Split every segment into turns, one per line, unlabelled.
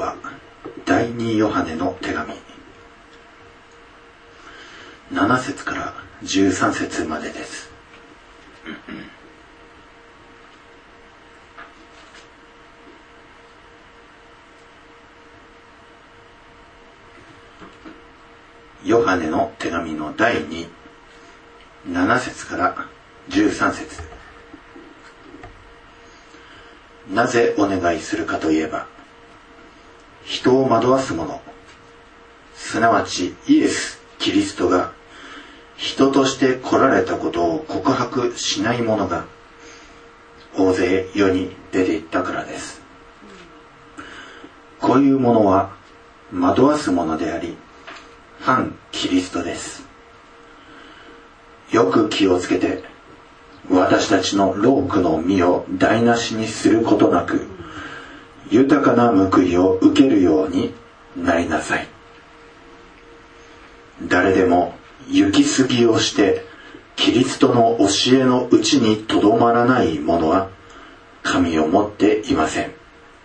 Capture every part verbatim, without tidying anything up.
は第二ヨハネの手紙なな節からじゅうさん節までです。ヨハネの手紙の第二なな節からじゅうさん節。なぜお願いするかといえば、人を惑わす者、すなわちイエス・キリストが人として来られたことを告白しない者が大勢世に出ていったからです。こういう者は惑わす者であり、反キリストです。よく気をつけて、私たちの労苦の身を台無しにすることなく、豊かな報いを受けるようになりなさい。誰でも行き過ぎをしてキリストの教えのうちにとどまらない者は神を持っていません。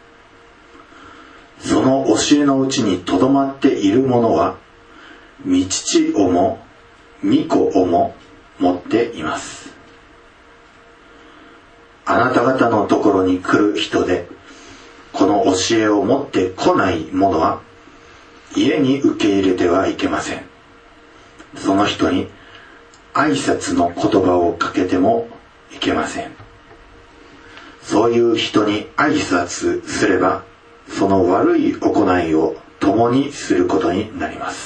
その教えのうちにとどまっている者は御父をも御子をも持っています。あなた方のところに来る人でこの教えを持ってこない者は家に受け入れてはいけません。その人に挨拶の言葉をかけてもいけません。そういう人に挨拶すればその悪い行いを共にすることになります。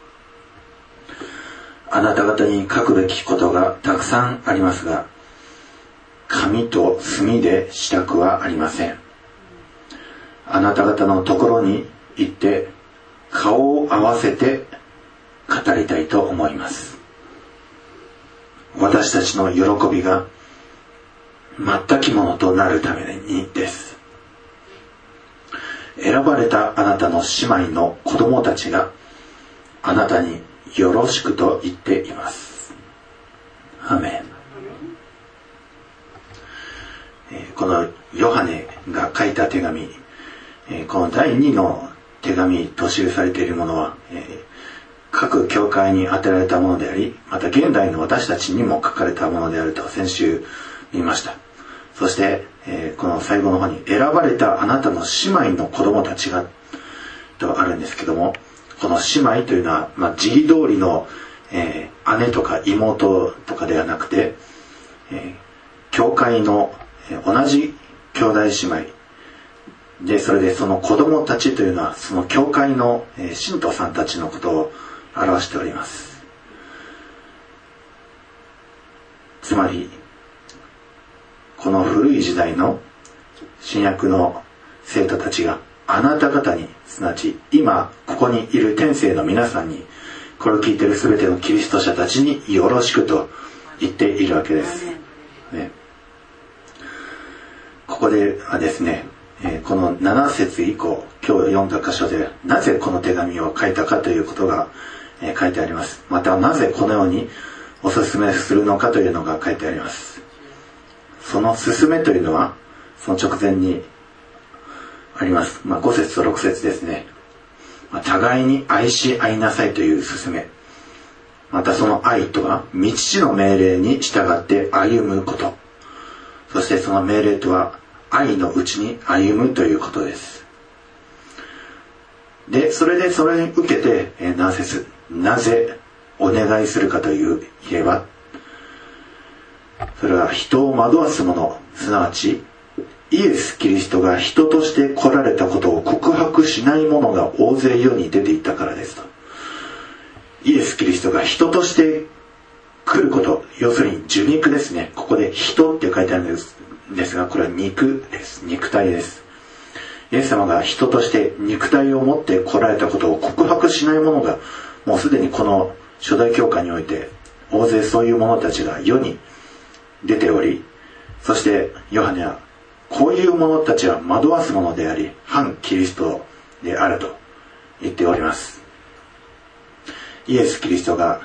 あなた方に書くべきことがたくさんありますが、紙と墨でしたくはありません。あなた方のところに行って顔を合わせて語りたいと思います。私たちの喜びが全きものとなるためにです。選ばれたあなたの姉妹の子供たちがあなたによろしくと言っています。アーメン。このヨハネが書いた手紙、この第二の手紙と記されているものは、各教会に当てられたものであり、また現代の私たちにも書かれたものであると先週見ました。そして、この最後の方に選ばれたあなたの姉妹の子供たちがとあるんですけども、この姉妹というのは、まあ、自利通りの、えー、姉とか妹とかではなくて、えー、教会の同じ兄弟姉妹で、それでその子供たちというのはその教会の信徒さんたちのことを表しております。つまりこの古い時代の新約の生徒たちがあなた方に、すなわち今ここにいる天性の皆さんに、これを聞いているすべてのキリスト者たちによろしくと言っているわけです、ね、ここではですね、このなな節以降、今日読んだ箇所でなぜこの手紙を書いたかということが書いてあります。またなぜこのようにお勧めするのかというのが書いてあります。その勧めというのはその直前にあります。まあ、ご節とろく節ですね。まあ、互いに愛し合いなさいという勧め。またその愛とは御父の命令に従って歩むこと。そしてその命令とは愛のうちに歩むということです。で、それでそれに受けて、えー、なな節、なぜお願いするかという言えば、それは人を惑わす者、すなわちイエス・キリストが人として来られたことを告白しない者が大勢世に出ていったからですと。イエス・キリストが人として来ること、要するに受肉ですね。ここで人って書いてあるんですですが、これは肉です。肉体です。イエス様が人として肉体を持って来られたことを告白しない者がもうすでにこの初代教会において大勢そういう者たちが世に出ており、そしてヨハネはこういう者たちは惑わす者であり反キリストであると言っております。イエス・キリストが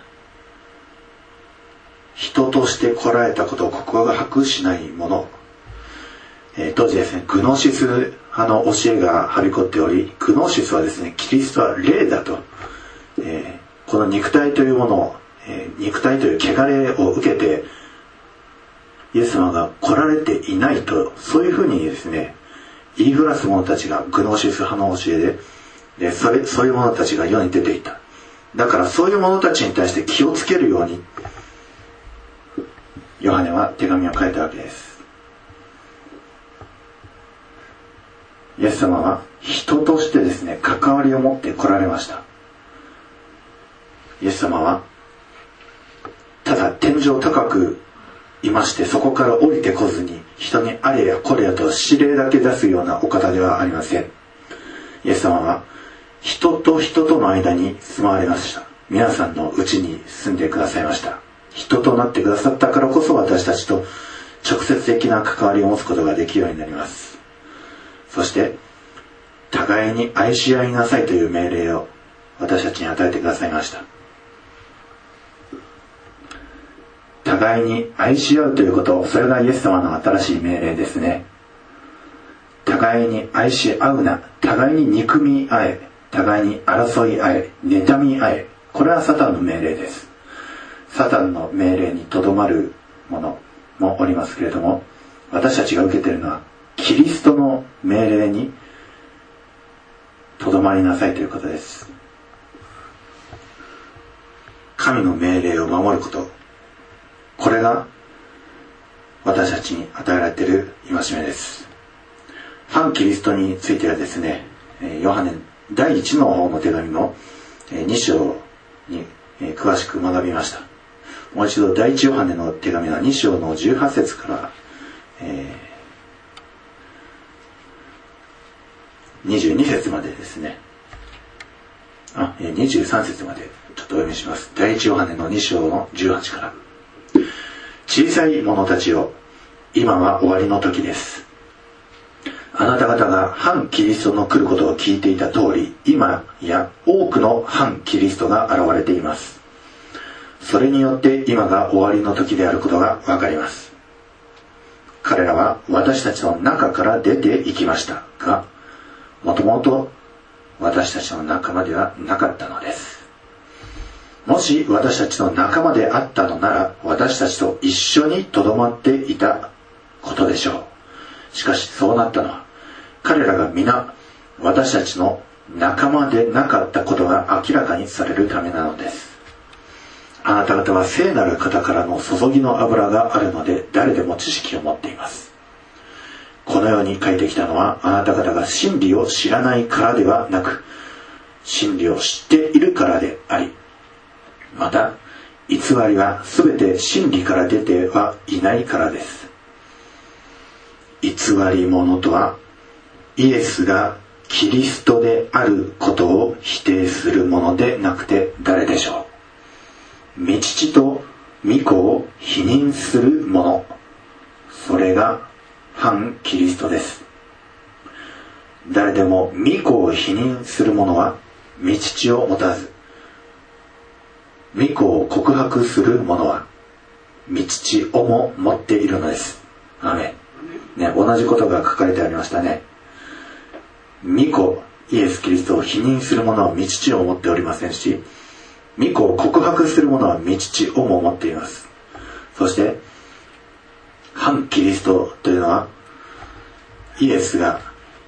人として来られたことを告白しない者、 えー、当時ですね、グノーシス派の教えがはびこっており、グノーシスはですね、キリストは霊だと、えー、この肉体というものを、えー、肉体という汚れを受けてイエス様が来られていないと、そういうふうにですね言いふらす者たちがグノーシス派の教えで、でそれそういう者たちが世に出ていた。だからそういう者たちに対して気をつけるようにヨハネは手紙を書いたわけです。イエス様は人としてですね、関わりを持って来られました。イエス様はただ天井高くいまして、そこから降りてこずに人にあれやこれやと指令だけ出すようなお方ではありません。イエス様は人と人との間に住まわれました。皆さんのうちに住んでくださいました。人となってくださったからこそ、私たちと直接的な関わりを持つことができるようになります。そして互いに愛し合いなさいという命令を私たちに与えてくださいました。互いに愛し合うということ、それがイエス様の新しい命令ですね。互いに愛し合うな、互いに憎み合え、互いに争い合え、妬み合え、これはサタンの命令です。サタンの命令にとどまるものもおりますけれども、私たちが受けているのはキリストの命令にとどまりなさいということです。神の命令を守ること、これが私たちに与えられている戒めです。反キリストについてはですね、ヨハネだいいちの方の手紙のに章に詳しく学びました。もう一度第一ヨハネの手紙はに章のじゅうはち節から、えー、にじゅうに節までですね、あ、にじゅうさん節までちょっとお読みします。第一ヨハネのに章のじゅうはちから。小さい者たちよ、今は終わりの時です。あなた方が反キリストの来ることを聞いていた通り、今や多くの反キリストが現れています。それによって今が終わりの時であることがわかります。彼らは私たちの中から出て行きましたが、もともと私たちの仲間ではなかったのです。もし私たちの仲間であったのなら、私たちと一緒にとどまっていたことでしょう。しかしそうなったのは、彼らが皆私たちの仲間でなかったことが明らかにされるためなのです。あなた方は聖なる方からの注ぎの油があるので、誰でも知識を持っています。このように書いてきたのは、あなた方が真理を知らないからではなく、真理を知っているからであり、また偽りはすべて真理から出てはいないからです。偽り者とは、イエスがキリストであることを否定するものでなくて誰でしょう。御父と御子を否認する者、それが反キリストです。誰でも御子を否認する者は御父を持たず、御子を告白する者は御父をも持っているのです。アメン。ね、同じことが書かれてありましたね。御子イエス・キリストを否認する者は御父を持っておりませんし、御子を告白する者は御父をも持っています。そして反キリストというのは、イエスが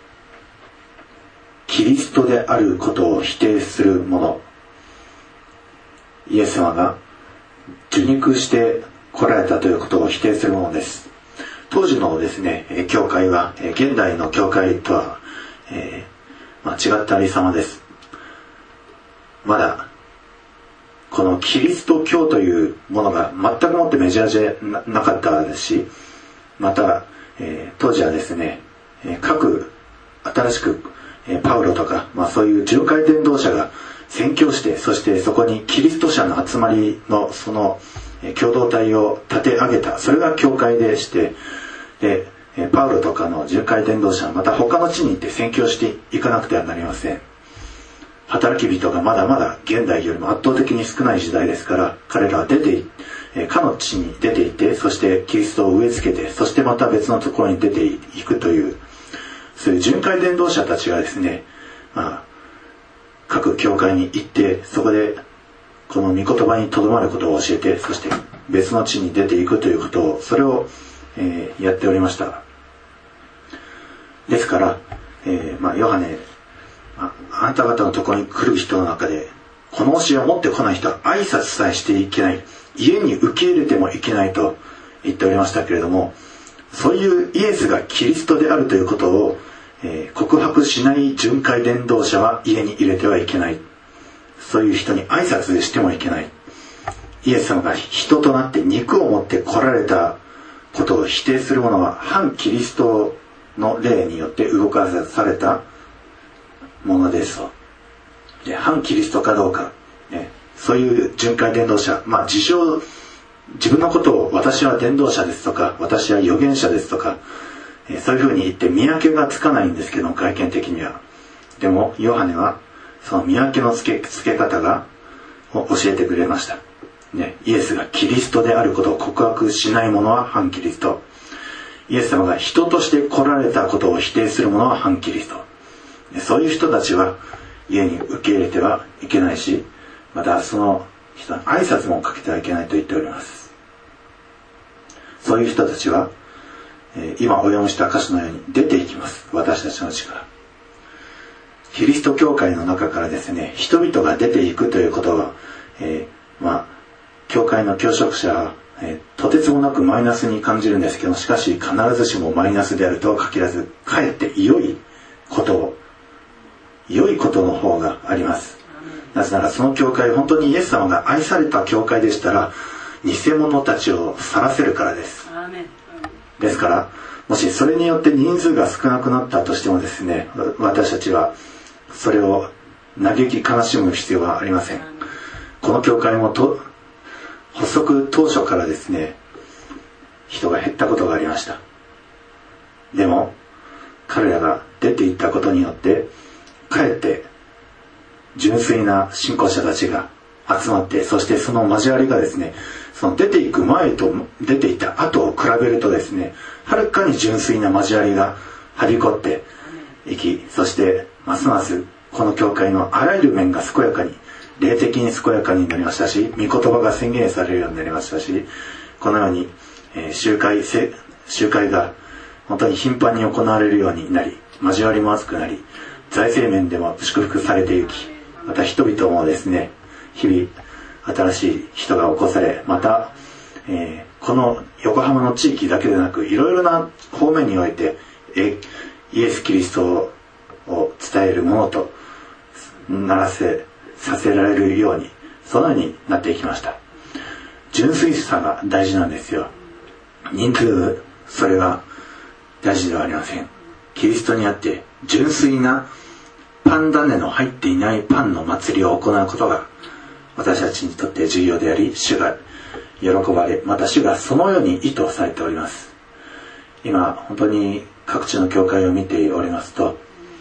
キリストであることを否定する者、イエス様が受肉して来られたということを否定するものです。当時のですね、教会は現代の教会とは、えーまあ、違ったありさまです。まだこのキリスト教というものが全くもってメジャーじゃ な, なかったですし、また、えー、当時はですね、各新しくパウロとか、まあ、そういう巡回伝道者が宣教して、そしてそこにキリスト者の集まりのその共同体を立て上げた、それが教会でして、でパウロとかの巡回伝道者はまた他の地に行って宣教していかなくてはなりません。働き人がまだまだ現代よりも圧倒的に少ない時代ですから、彼らは出てえー、かの地に出ていて、そしてキリストを植え付けて、そしてまた別のところに出ていくという、そういう巡回伝道者たちがですね、まあ、各教会に行って、そこでこの御言葉にとどまることを教えて、そして別の地に出ていくということを、それを、えー、やっておりました。ですから、えー、まあヨハネ、あ、あなた方のところに来る人の中で、この教えを持ってこない人は挨拶さえしていけない、家に受け入れてもいけないと言っておりましたけれども、そういうイエスがキリストであるということを、えー、告白しない巡回伝道者は家に入れてはいけない。そういう人に挨拶してもいけない。イエス様が人となって肉を持って来られたことを否定する者は反キリストの霊によって動かされたものですと。で、反キリストかどうか、ね、そういう巡回伝道者、まあ自称、自分のことを私は伝道者ですとか、私は預言者ですとか、えー、そういうふうに言って見分けがつかないんですけど、外見的には。でもヨハネはその見分けのつけ、つけ方がを教えてくれました、ね、イエスがキリストであることを告白しない者は反キリスト、イエス様が人として来られたことを否定する者は反キリスト、ね、そういう人たちは家に受け入れてはいけないし、またその人の挨拶もかけてはいけないと言っております。そういう人たちは、えー、今お読みした歌詞のように出ていきます。私たちの地から。キリスト教会の中からですね、人々が出ていくということは、えー、まあ教会の教職者は、えー、とてつもなくマイナスに感じるんですけど、しかし必ずしもマイナスであるとは限らず、かえって良いことを良いことの方があります。なぜならその教会、本当にイエス様が愛された教会でしたら、偽物たちを晒せるからです。ですから、もしそれによって人数が少なくなったとしてもですね、私たちはそれを嘆き悲しむ必要はありません。この教会もと発足当初からですね、人が減ったことがありました。でも彼らが出ていったことによって、かえって純粋な信仰者たちが集まって、そしてその交わりがですね、その出ていく前と出ていった後を比べるとですね、はるかに純粋な交わりがはびこっていき、そしてますますこの教会のあらゆる面が健やかに、霊的に健やかになりましたし、御言葉が宣言されるようになりましたし、このように、えー、集会集会が本当に頻繁に行われるようになり、交わりも厚くなり、財政面でも祝福されていき、また人々もですね、日々新しい人が起こされ、また、えー、この横浜の地域だけでなく、いろいろな方面において、えイエス・キリストを伝えるものとならせさせられるように、そのようになっていきました。純粋さが大事なんですよ。人数、それが大事ではありません。キリストにあって純粋なパン種の入っていないパンの祭りを行うことが私たちにとって重要であり、主が喜ばれ、また主がそのように意図されております。今本当に各地の教会を見ておりますと、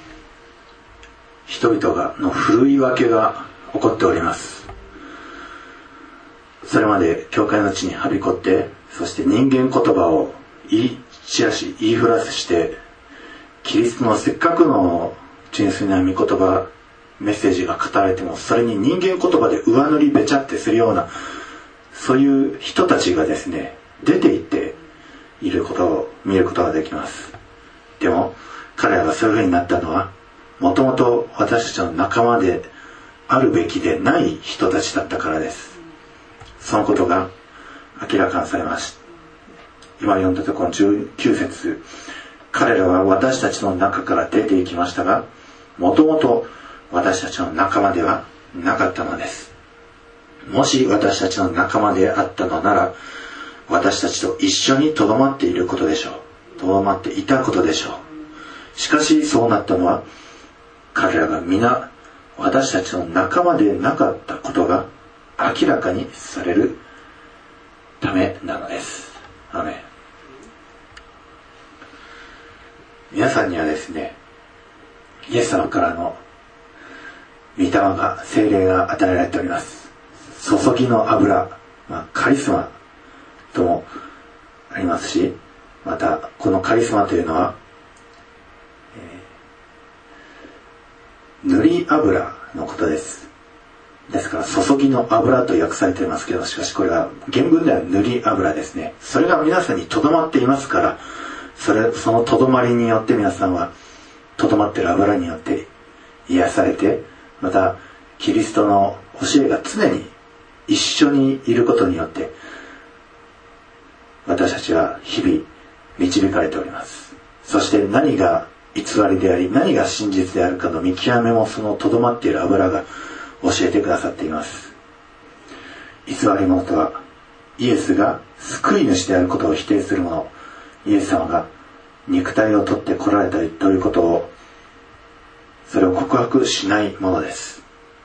人々がのふるい分けが起こっております。それまで教会の地にはびこって、そして人間言葉を言い散らし言いふらして、キリストのせっかくの純粋な御言葉メッセージが語られても、それに人間言葉で上塗りべちゃってするような、そういう人たちがですね、出ていっていることを見ることができます。でも彼らがそういうふうになったのは、もともと私たちの仲間であるべきでない人たちだったからです。そのことが明らかにされました。今読んだところのじゅうきゅう節、彼らは私たちの中から出ていきましたが、もともと私たちの仲間ではなかったのです。もし私たちの仲間であったのなら、私たちと一緒に留まっていることでしょう。留まっていたことでしょう。しかしそうなったのは、彼らが皆私たちの仲間でなかったことが明らかにされるためなのです。アメン。皆さんにはですね、イエス様からの御霊が、聖霊が与えられております。注ぎの油、まあ、カリスマともありますし、またこのカリスマというのは、えー、塗り油のことです。ですから注ぎの油と訳されていますけど、しかしこれは原文では塗り油ですね。それが皆さんにとどまっていますから、それそのとどまりによって皆さんはとどまっている油によって癒されて、またキリストの教えが常に一緒にいることによって私たちは日々導かれております。そして何が偽りであり何が真実であるかの見極めもそのとどまっている油が教えてくださっています。偽り者とはイエスが救い主であることを否定する者、イエス様が肉体を取って来られたということをそれを告白しないものです。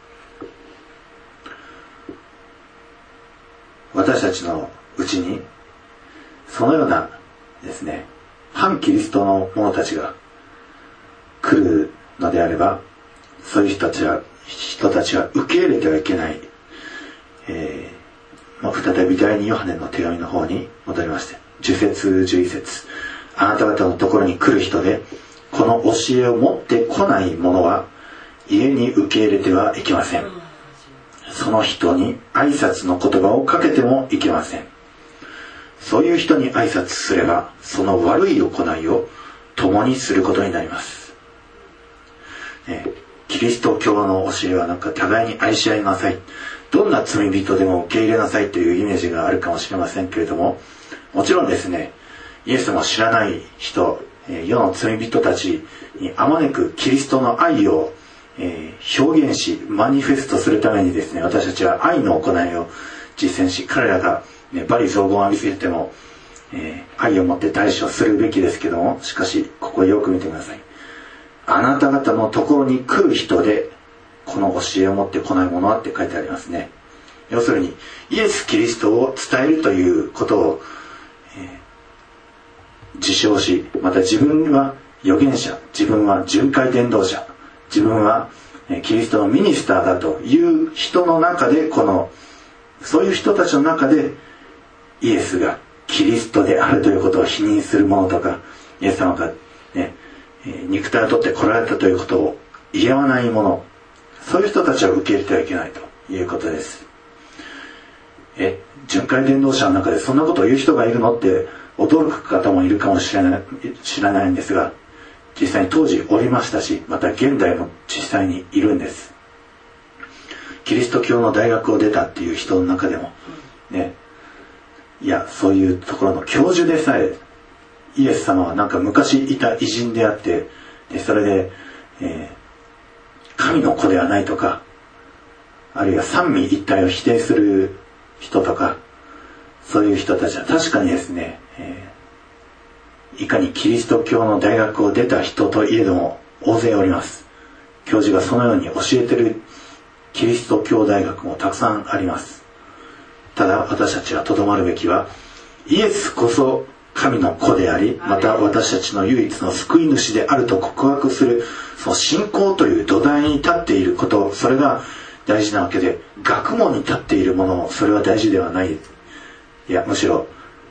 私たちのうちにそのようなですね、反キリストの者たちが来るのであれば、そういう人たちは人たちは受け入れてはいけない、えーまあ、再び第二ヨハネの手紙の方に戻りまして、じゅっ節じゅういっ節、あなた方のところに来る人でこの教えを持ってこない者は家に受け入れてはいけません。その人に挨拶の言葉をかけてもいけません。そういう人に挨拶すればその悪い行いを共にすることになります、ね、キリスト教の教えはなんか互いに愛し合いなさい、どんな罪人でも受け入れなさいというイメージがあるかもしれませんけれども、もちろんですね、イエスも知らない人、世の罪人たちにあまねくキリストの愛を表現しマニフェストするためにですね、私たちは愛の行いを実践し、彼らがね、罵詈雑言を浴びせても、えー、愛を持って対処するべきですけども、しかしここをよく見てください。あなた方のところに来る人でこの教えを持ってこない者はって書いてありますね。要するにイエス・キリストを伝えるということを、えー、自称し、また自分は預言者、自分は巡回伝道者、自分は、えー、キリストのミニスターだという人の中で、このそういう人たちの中でイエスがキリストであるということを否認する者とか、イエス様が、ね、肉体を取って来られたということを言わない者、そういう人たちを受け入れてはいけないということです。え、巡回伝道者の中でそんなことを言う人がいるのって驚く方もいるかもしれない、知らないんですが、実際に当時おりましたし、また現代も実際にいるんです。キリスト教の大学を出たっていう人の中でもね、いや、そういうところの教授でさえイエス様はなんか昔いた偉人であって、でそれで、えー、神の子ではないとか、あるいは三位一体を否定する人とか、そういう人たちは確かにですね、えー、いかにキリスト教の大学を出た人といえども大勢おります。教授がそのように教えているキリスト教大学もたくさんあります。ただ私たちがとどまるべきは、イエスこそ神の子であり、また私たちの唯一の救い主であると告白する、その信仰という土台に立っていること、それが大事なわけで、学問に立っているもの、それは大事ではない。いや、むしろ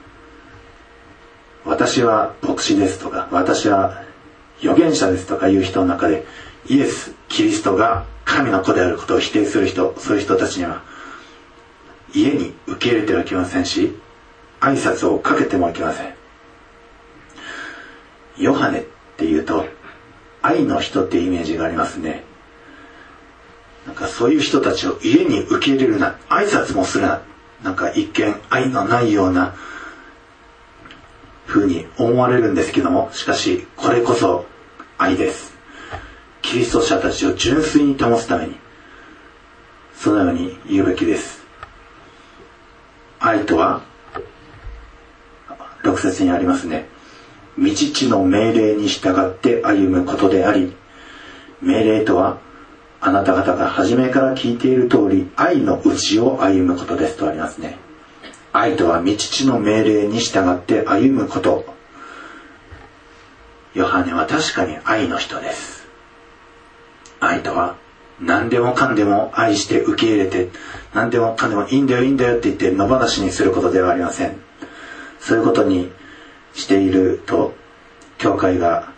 私は牧師ですとか、私は預言者ですとかいう人の中で、イエス・キリストが神の子であることを否定する人、そういう人たちには家に受け入れてはいけませんし、挨拶をかけてもいけません。ヨハネっていうと愛の人っていうイメージがありますね。なんかそういう人たちを家に受け入れるな、挨拶もするな、なんか一見愛のないような風に思われるんですけども、しかしこれこそ愛です。キリスト者たちを純粋に保つためにそのように言うべきです。愛とはろく節にありますね。御父の命令に従って歩むことであり、命令とはあなた方が初めから聞いている通り愛のうちを歩むことですとありますね。愛とは御父の命令に従って歩むこと。ヨハネは確かに愛の人です。愛とは何でもかんでも愛して受け入れて、何でもかんでもいいんだよいいんだよって言って野放しにすることではありません。 そういうことにしていると、教会が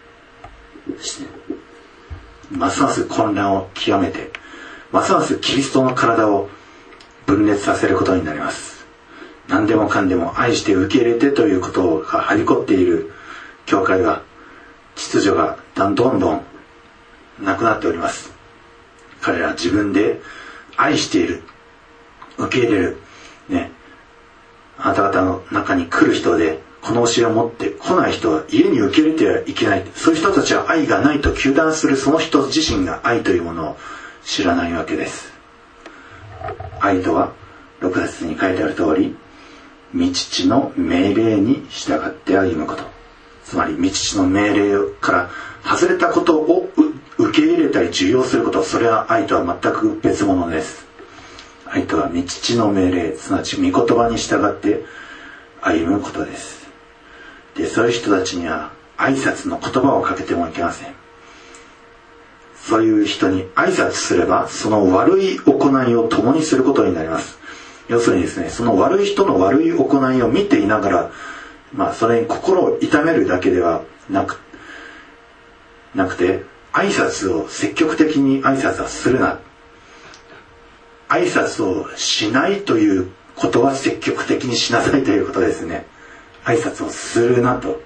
ますます混乱を極めて、ますますキリストの体を分裂させることになります。何でもかんでも愛して受け入れてということがはびこっている教会が、秩序がどんどんなくなっております。彼ら自分で愛している、受け入れる、ね、あなた方の中に来る人でこの教えを持って来ない人は家に受け入れてはいけない。そういう人たちは愛がないと糾弾する、その人自身が愛というものを知らないわけです。愛とはろく節に書いてある通り、御父の命令に従って歩むこと。つまり御父の命令から外れたことを受け入れたり受容すること、それは愛とは全く別物です。愛とは御父の命令、すなわち御言葉に従って歩むことです。で、そういう人たちには挨拶の言葉をかけてもいけません。そういう人に挨拶すれば、その悪い行いを共にすることになります。要するにですね、その悪い人の悪い行いを見ていながら、まあそれに心を痛めるだけではなく、なくて、挨拶を積極的に挨拶はするな。挨拶をしないということは積極的にしなさいということですね。挨拶をするなと。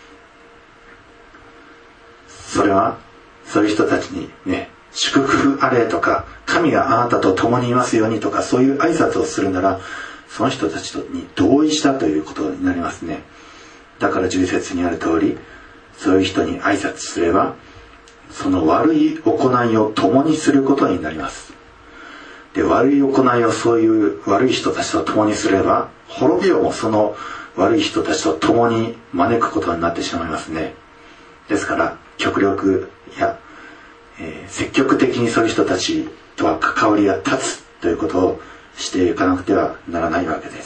それはそういう人たちにね、祝福あれとか、神があなたと共にいますようにとか、そういう挨拶をするなら、その人たちに同意したということになりますね。だからじゅう節にある通り、そういう人に挨拶すれば、その悪い行いを共にすることになります。で、悪い行いをそういう悪い人たちと共にすれば、滅びをもその悪い人たちと共に招くことになってしまいますね。ですから、極力や、えー、積極的にそういう人たちとは関わりが立つということをしていかなくてはならないわけです。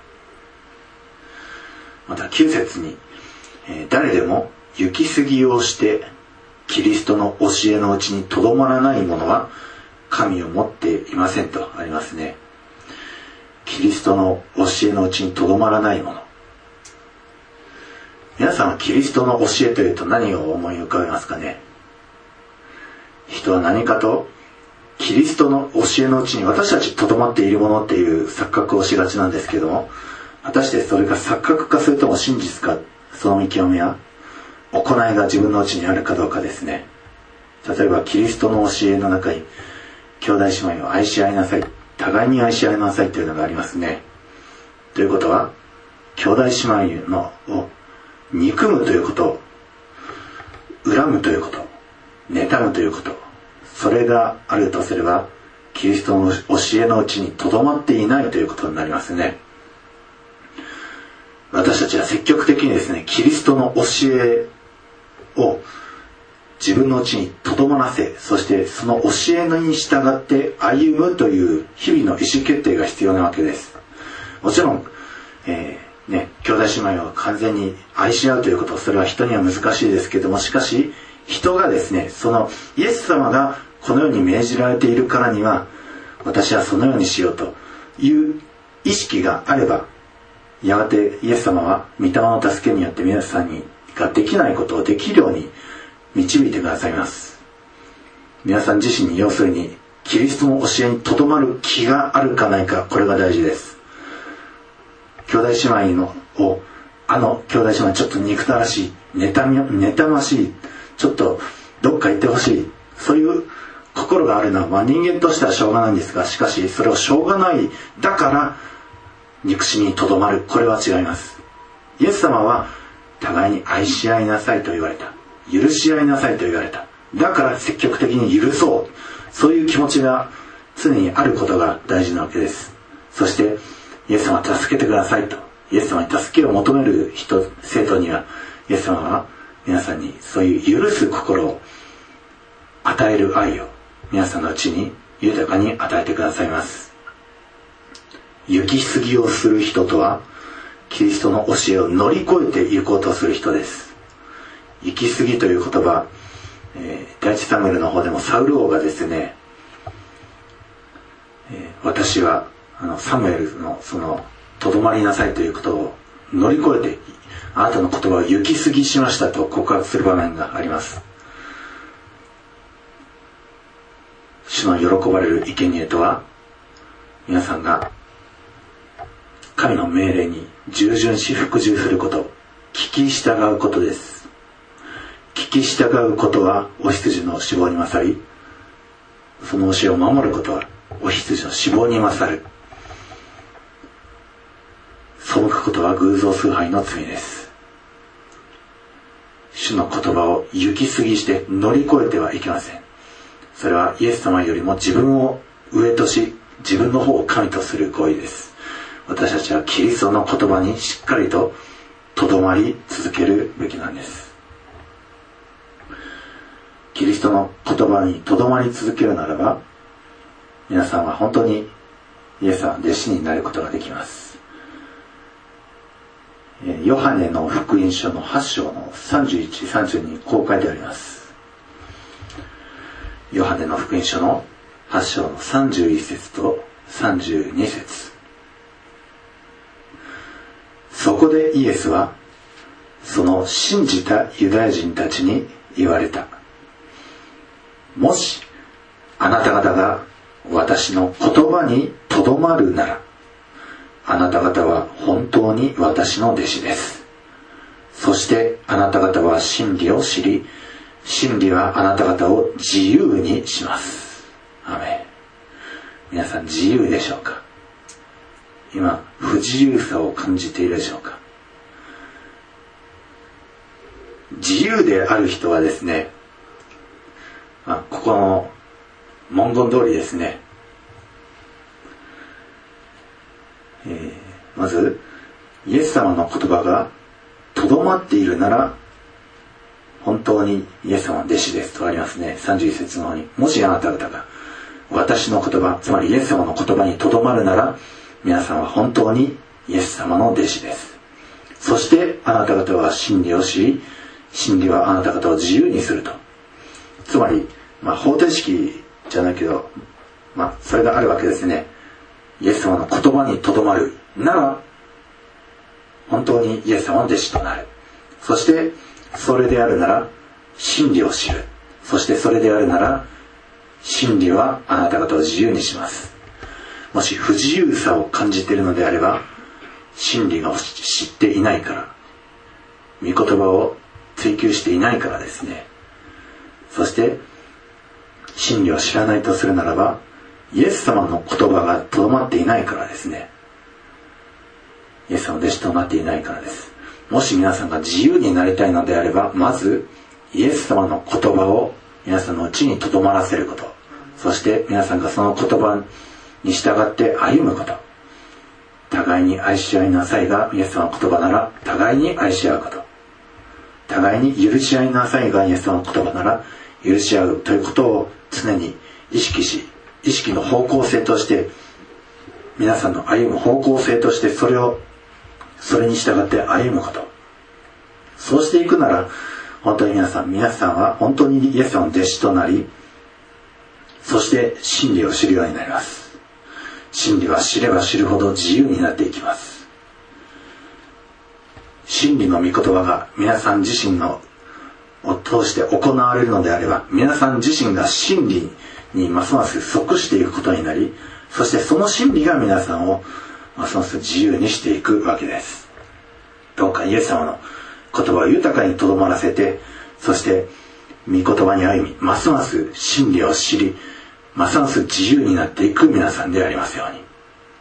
またきゅう節に、えー、誰でも行き過ぎをしてキリストの教えのうちにとどまらない者は神を持っていませんとありますね。キリストの教えのうちにとどまらない者。皆さんはキリストの教えというと何を思い浮かべますかね。人は何かとキリストの教えのうちに私たちとどまっているものっていう錯覚をしがちなんですけども、果たしてそれが錯覚かそれとも真実か、その見極めは行いが自分のうちにあるかどうかですね。例えばキリストの教えの中に兄弟姉妹を愛し合いなさい、互いに愛し合いなさいというのがありますね。ということは兄弟姉妹のを憎むということ、恨むということ、妬むということ、それがあるとすればキリストの教えのうちにとどまっていないということになりますね。私たちは積極的にですね、キリストの教えを自分のうちにとどまらせ、そしてその教えに従って歩むという日々の意思決定が必要なわけです。もちろん、えーね、兄弟姉妹を完全に愛し合うということ、それは人には難しいですけども、しかし人がですね、そのイエス様がこのように命じられているからには、私はそのようにしようという意識があれば、やがてイエス様は御霊の助けによって皆さんにができないことをできるように導いてくださいます。皆さん自身に、要するにキリストの教えにとどまる気があるかないか、これが大事です。兄弟姉妹のをあの兄弟姉妹ちょっと憎たらしい、妬み妬ましい、ちょっとどっか行ってほしい、そういう心があるのは、まあ、人間としてはしょうがないんですが、しかしそれをしょうがないだから憎しみにとどまる、これは違います。イエス様は互いに愛し合いなさいと言われた、許し合いなさいと言われた。だから積極的に許そう、そういう気持ちが常にあることが大事なわけです。そしてイエス様助けてくださいと、イエス様に助けを求める人、生徒にはイエス様は皆さんにそういう許す心を与える愛を皆さんのうちに豊かに与えてくださいます。行き過ぎをする人とはキリストの教えを乗り越えて行こうとする人です。行き過ぎという言葉、えー、第一サムエルの方でもサウル王がですね、えー、私はあのサムエルのそのとどまりなさいということを乗り越えて、あなたの言葉を行き過ぎしましたと告白する場面があります。主の喜ばれる生贄とは、皆さんが神の命令に従順し服従すること、聞き従うことです。聞き従うことはお羊の死亡に勝り、その教えを守ることはお羊の死亡に勝る。背くことは偶像崇拝の罪です。主の言葉を行き過ぎして乗り越えてはいけません。それはイエス様よりも自分を上とし、自分の方を神とする行為です。私たちはキリストの言葉にしっかりととどまり続けるべきなんです。キリストの言葉にとどまり続けるならば、皆さんは本当にイエス様の弟子になることができます。ヨハネの福音書のはち章のさんじゅういち、さんじゅうにこう書いてあります。ヨハネの福音書のはち章のさんじゅういち節とさんじゅうに節。そこでイエスはその信じたユダヤ人たちに言われた。もしあなた方が私の言葉にとどまるなら、あなた方は本当に私の弟子です。そしてあなた方は真理を知り、真理はあなた方を自由にします。アメン。皆さん自由でしょうか？今不自由さを感じているでしょうか？自由である人はですね、あ、ここの文言通りですね、えー、まずイエス様の言葉がとどまっているなら本当にイエス様の弟子ですとありますね。さんじゅういち節の方に、もしあなた方が私の言葉、つまりイエス様の言葉にとどまるなら、皆さんは本当にイエス様の弟子です。そしてあなた方は真理を知り、真理はあなた方を自由にすると。つまり、まあ、方程式じゃないけど、まあ、それがあるわけですね。イエス様の言葉にとどまるなら本当にイエス様の弟子となる。そしてそれであるなら真理を知る。そしてそれであるなら真理はあなた方を自由にします。もし不自由さを感じているのであれば、真理を知っていないから、御言葉を追求していないからですね。そして真理を知らないとするならば、イエス様の言葉がとどまっていないからですね。イエス様の弟子となっていないからです。もし皆さんが自由になりたいのであれば、まずイエス様の言葉を皆さんのうちにとどまらせること、そして皆さんがその言葉に従って歩むこと。互いに愛し合いなさいがイエス様の言葉なら互いに愛し合うこと。互いに許し合いなさいがイエス様の言葉なら許し合うということを常に意識し、意識の方向性として、皆さんの歩む方向性としてそれをそれに従って歩むこと。そうしていくなら本当に皆さん皆さんは本当にイエス様の弟子となり、そして真理を知るようになります。真理は知れば知るほど自由になっていきます。真理の御言葉が皆さん自身のを通して行われるのであれば、皆さん自身が真理にますます即していくことになり、そしてその真理が皆さんをますます自由にしていくわけです。どうかイエス様の言葉を豊かにとどまらせて、そして御言葉に歩み、ますます真理を知り、ますます自由になっていく皆さんでありますように。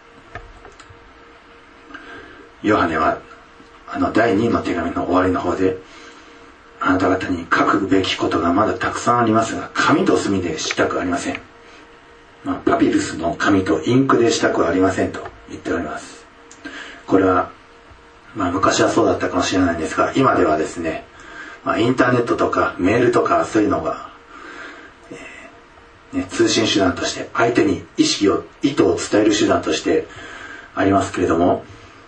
ヨハネはあのだいにの手紙の終わりの方で、あなた方に書くべきことがまだたくさんありますが、紙と墨でしたくありません。まあ、パピルスの紙とインクでしたくありませんと言っております。これは、まあ、昔はそうだったかもしれないんですが、今ではですね、まあ、インターネットとかメールとかそういうのが、えーね、通信手段として相手に意識を意図を伝える手段としてありますけれども、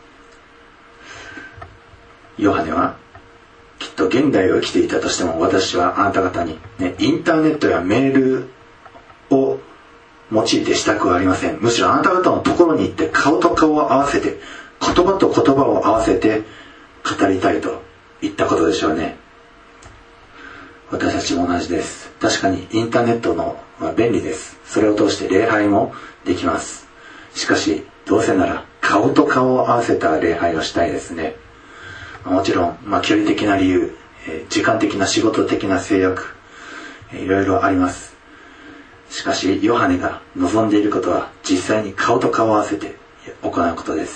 ヨハネはきっと現代を生きていたとしても、私はあなた方に、ね、インターネットやメールを用いてしたくはありません。むしろあなた方のところに行って顔と顔を合わせて言葉と言葉を合わせて語りたいといったことでしょうね。私たちも同じです。確かにインターネットのは便利です。それを通して礼拝もできます。しかしどうせなら顔と顔を合わせた礼拝をしたいですね。もちろん、まあ、距離的な理由、えー、時間的な仕事的な制約、えー、いろいろあります。しかしヨハネが望んでいることは実際に顔と顔を合わせて行うことです。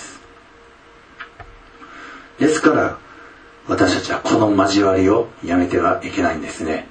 ですから私たちはこの交わりをやめてはいけないんですね。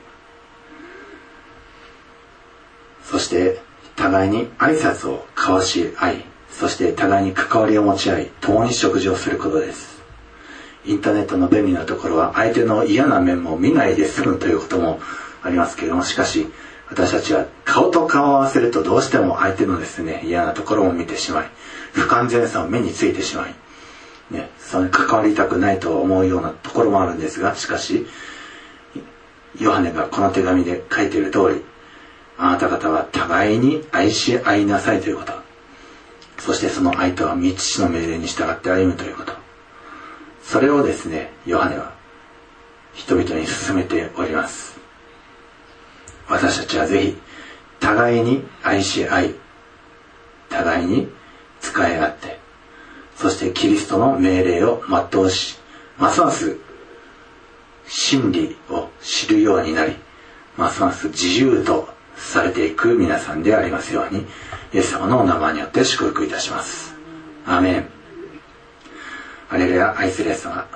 そして互いに挨拶を交わし合い、そして互いに関わりを持ち合い、共に食事をすることです。インターネットの便利なところは相手の嫌な面も見ないで済むということもありますけれども、しかし私たちは顔と顔を合わせるとどうしても相手のですね、嫌なところを見てしまい、不完全さを目についてしまい、ね、それに関わりたくないと思うようなところもあるんですが、しかしヨハネがこの手紙で書いている通り、あなた方は互いに愛し合いなさいということ、そしてその愛とは御父の命令に従って歩むということ、それをですね、ヨハネは人々に勧めております。私たちはぜひ互いに愛し合い、互いに仕え合って、そしてキリストの命令を全うし、ますます真理を知るようになり、ますます自由とされていく皆さんでありますように、イエス様のお名前によって祝福いたします。アーメン。ハレルヤ。愛するイエス様、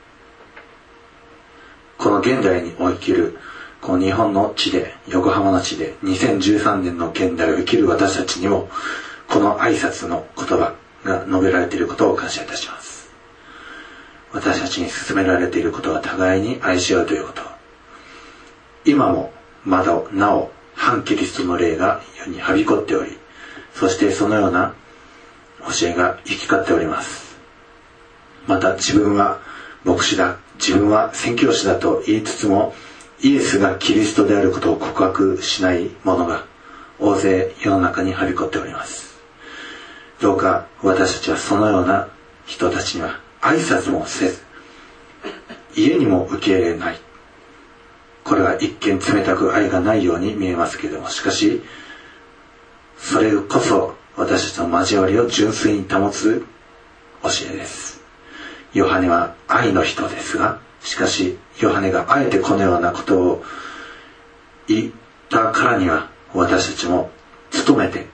この現代に生きるこの日本の地で、横浜の地でにせんじゅうさんねんの現代を生きる私たちにもこの挨拶の言葉が述べられていることを感謝いたします。私たちに勧められていることは互いに愛し合うということ。今もまだなお反キリストの霊が世にはびこっており、そしてそのような教えが行き交っております。また自分は牧師だ、自分は宣教師だと言いつつも、イエスがキリストであることを告白しない者が大勢世の中にはびこっております。どうか私たちはそのような人たちには挨拶もせず、家にも受け入れない。これは一見冷たく愛がないように見えますけれども、しかしそれこそ私たちの交わりを純粋に保つ教えです。ヨハネは愛の人ですが、しかしヨハネがあえてこのようなことを言ったからには、私たちも努めて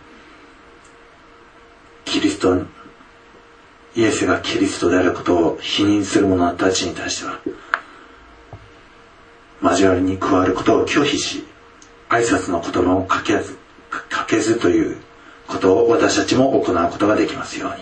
キリスト、イエスがキリストであることを否認する者たちに対しては交わりに加わることを拒否し、挨拶の言葉をかけず、かけずということを私たちも行うことができますように、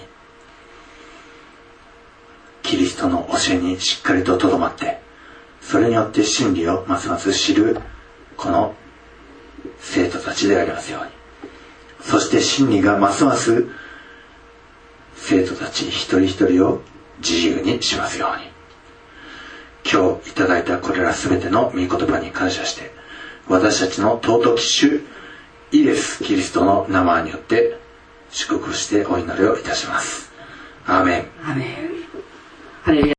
キリストの教えにしっかりととどまって、それによって真理をますます知るこの生徒たちでありますように、そして真理がますます生徒たち一人一人を自由にしますように。今日いただいたこれらすべての御言葉に感謝して、私たちの尊き主イエス・キリストの名前によって祝福してお祈りをいたします。アーメン。
アーメン。ハレルヤ。